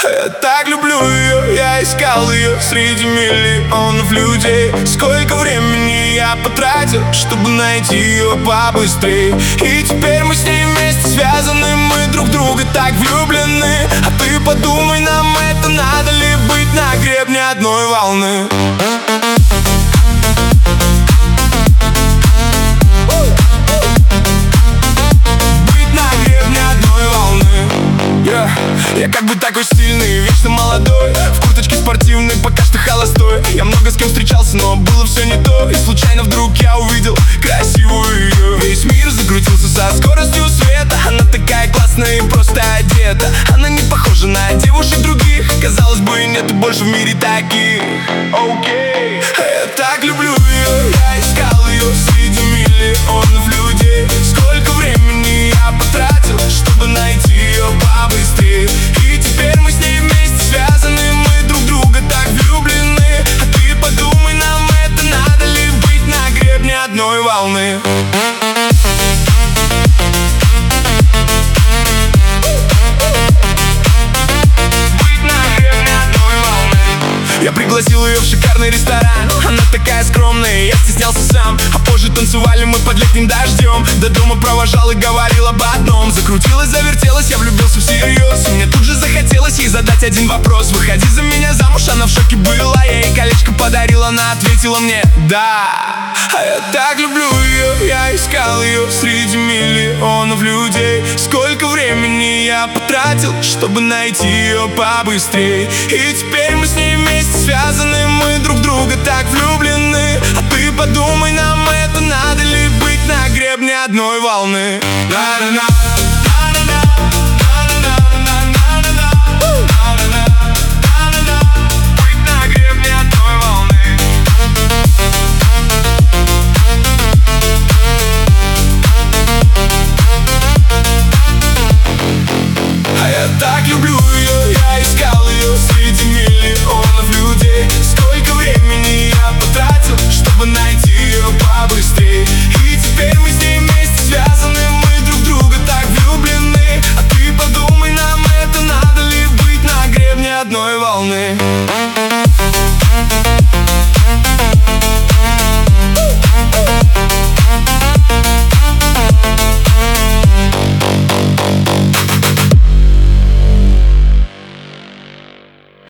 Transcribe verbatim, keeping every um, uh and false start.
Я так люблю ее, я искал ее среди миллионов людей. Сколько времени я потратил, чтобы найти ее побыстрее. И теперь мы с ней вместе связаны, мы друг в друга так влюблены. А ты подумай, нам это надо ли быть на гребне одной волны? Я как бы такой стильный, вечно молодой, в курточке спортивной, пока что холостой. Я много с кем встречался, но было все не то. И случайно вдруг я увидел красивую ее. Весь мир закрутился со скоростью света. Она такая классная и просто одета. Она не похожа на девушек других. Казалось бы, нету больше в мире таких. Окей, okay. Я так люблю ее, я искал ее среди миллионов людей. Сколько времени я потратил, чтобы найти ее побыстрее. И теперь мы с ней вместе связаны, мы друг друга так влюблены. А ты подумай, нам это надо ли быть на гребне одной волны? Я пригласил ее в шикарный ресторан. Она такая скромная, я стеснялся сам. А позже танцевали мы под летним дождем. До дома провожал и говорил об одном. Закрутилась, завертелась, я влюбился всерьез. Мне тут же захотелось ей задать один вопрос: выходи за меня замуж, она в шоке была. Я ей колечко подарил, она ответила мне да. А я так люблю ее, я искал ее среди миллионов людей. Сколько времени я потратил, чтобы найти ее побыстрее. И теперь мы с ней вместе связаны, мы друг друга так влюблены. А ты подумай, нам это надо ли быть на гребне одной волны? На-на-на.